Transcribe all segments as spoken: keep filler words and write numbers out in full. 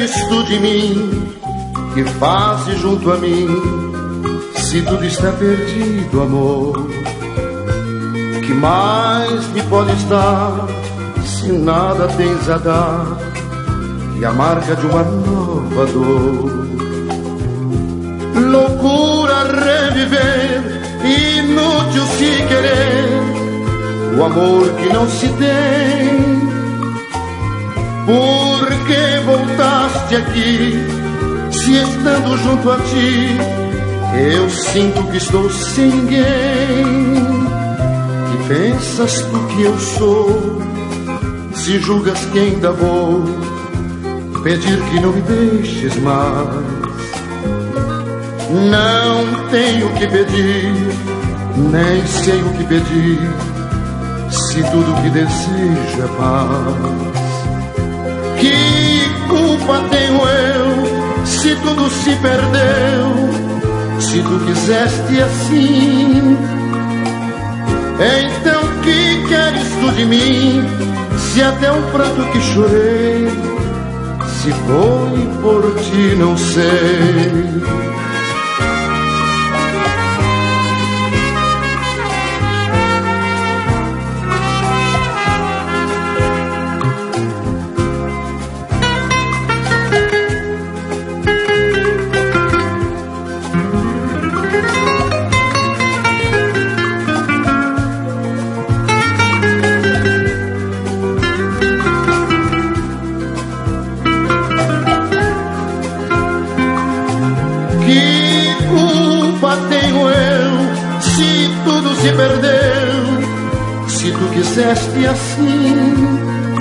queres tu de mim? Que fazes junto a mim? Se tudo está perdido, amor, que mais me podes dar? Se nada tens a dar, e a marca de uma nova dor. Loucura reviver, inútil se querer o amor que não se tem. Por que voltaste aqui, se estando junto a ti eu sinto que estou sem ninguém? Que pensas tu que eu sou, se julgas que ainda vou pedir que não me deixes mais? Não tenho que pedir, nem sei o que pedir, se tudo que desejo é paz. Que culpa tenho eu, se tudo se perdeu, se tu quiseste assim? Então que queres tu de mim, se até o pranto que chorei, se foi por ti não sei. Se perdeu, se tu quiseste assim.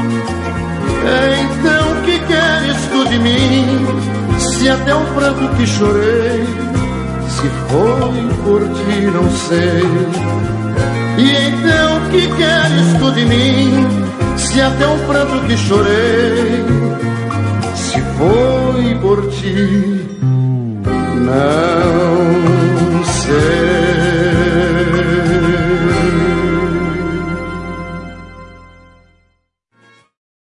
Então que queres tu de mim, se até o pranto que chorei, se foi por ti não sei. E então que queres tu de mim, se até o pranto que chorei, se foi por ti não sei.